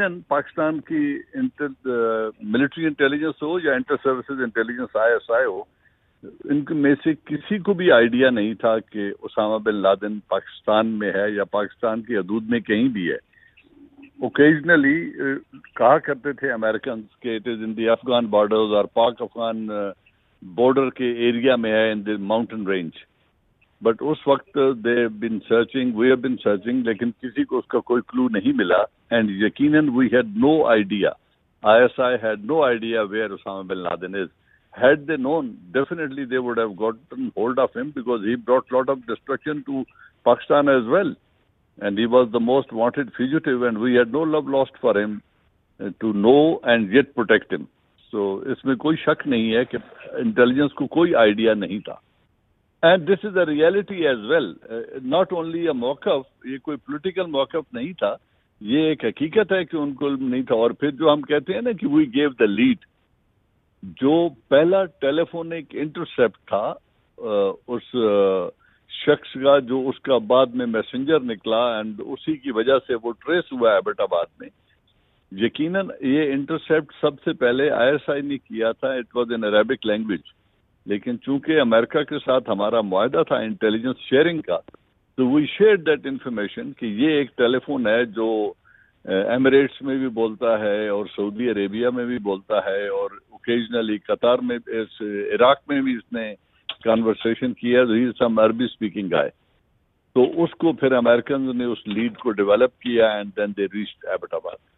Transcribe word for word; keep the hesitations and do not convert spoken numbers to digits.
یقیناً پاکستان کی military intelligence ہو یا inter services intelligence I S I ہو، ان میں سے کسی کو بھی آئیڈیا نہیں تھا کہ اسامہ بن لادن پاکستان میں ہے یا پاکستان کی حدود میں کہیں بھی ہے۔ اوکیجنلی کہا کرتے تھے امریکنز کہ it is in the Afghan borders اور پاک افغان بارڈر کے ایریا میں ہے، in the mountain range, but اس وقت they been searching we have been searching, لیکن کسی کو اس کا کوئی کلو نہیں ملا، اینڈ یقیناً we had no idea, I S I had no idea where Osama bin Laden is. Had they known, definitely they would have gotten hold of him because he brought a lot of destruction to Pakistan as well. And he was the most wanted fugitive and we had no love lost for him uh, to know and yet protect him. So, اس میں کوئی شک نہیں ہے کہ intelligence کو کوئی idea نہیں تھا. And this is a reality as well. Uh, not only a موقف، یہ کوئی پولیٹیکل موقف نہیں تھا، یہ ایک حقیقت ہے کہ ان کو نہیں تھا. اور پھر جو ہم کہتے ہیں نا کہ we gave the lead، جو پہلا ٹیلی فونک انٹرسیپٹ تھا اس شخص کا، جو اس کا بعد میں میسنجر نکلا اینڈ اسی کی وجہ سے وہ ٹریس ہوا ہے ایبٹ آباد میں، یقیناً یہ انٹرسیپٹ سب سے پہلے آئی ایس آئی نے کیا تھا. It was in Arabic language, لیکن چونکہ امریکہ کے ساتھ ہمارا معاہدہ تھا انٹیلیجنس شیئرنگ کا، تو وی شیئر دیٹ انفارمیشن کہ یہ ایک ٹیلی فون ہے جو ایمریٹس میں بھی بولتا ہے اور سعودی عربیہ میں بھی بولتا ہے اور اوکیجنلی قطر میں، عراق میں بھی اس نے کانورسیشن کیا. ہی از سم عربی اسپیکنگ گائے. تو اس کو پھر امریکنز نے اس لیڈ کو ڈیولپ کیا and then they reached Abbott آباد.